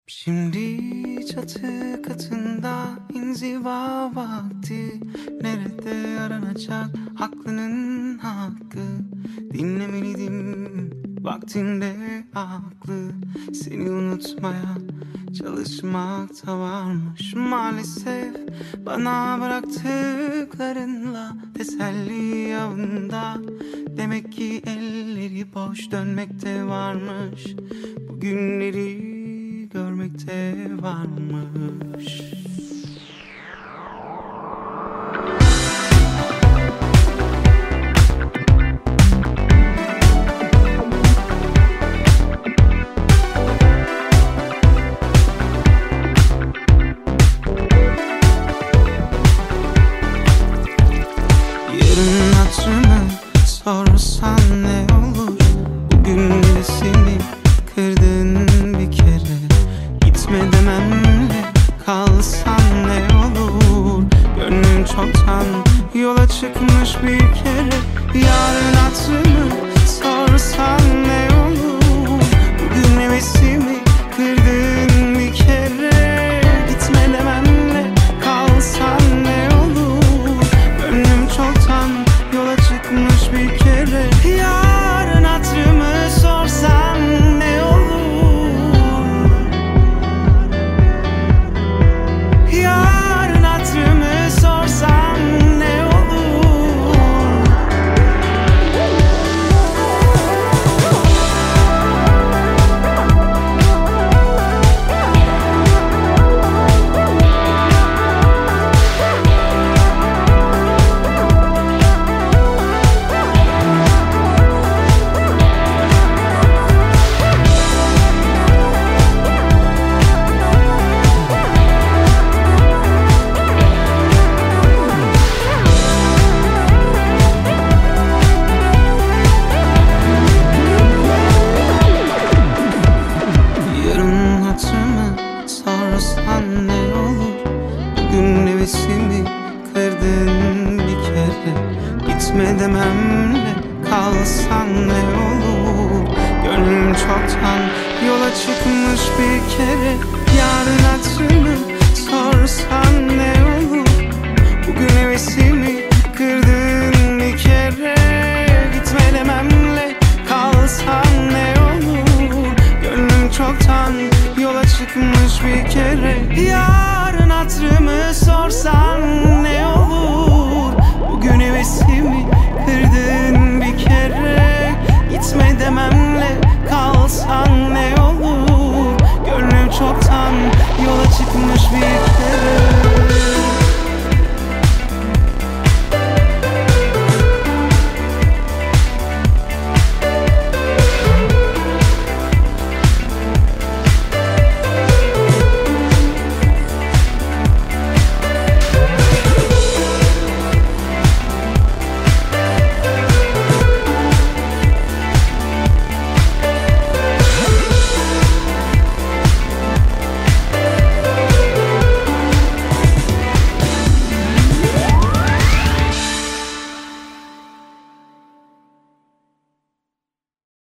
Şimdi çatı katında inziva vakti. Nerede aranacak aklının hakkı? Dinlemeliydim vaktinde aklı. Seni unutmaya çalışmakta varmış maalesef. Bana bıraktıklarınla teselli avında. Demek ki elleri boş dönmekte varmış. Bugünleri görmekte varmış. Yarın hatırımı sorsan ne olur? Bugün de seni kırdın bir kere. Gitme dememle kalsan ne olur? Gönlüm çoktan yola çıkmış bir kere. Yarın hatırımı sorsan ne olur? Bugün hevesimi kırdın bir kere. Gitme dememle kalsan ne olur? Gönlüm çoktan yola çıkmış bir kere. Yarın hatırımı sorsan ne olur? Yarın hatırımı sorsan ne olur? Yarın hatırımı sorsan ne olur? Bugün hevesimi kırdın bir kere. Gitme dememle kalsan ne olur? Gönlüm çoktan yola çıkmış bir kere. Yarın hatırımı sorsan ne olur? Bugün hevesimi kırdın bir kere. Gitme dememle kalsan ne olur? Gönlüm çoktan yola çıkmış bir kere. Yarın hatırımı sorsan ne olur? Bugün hevesimi kırdın bir kere. Gitme dememle kalsan ne olur? Gönlüm çoktan yola çıkmış bir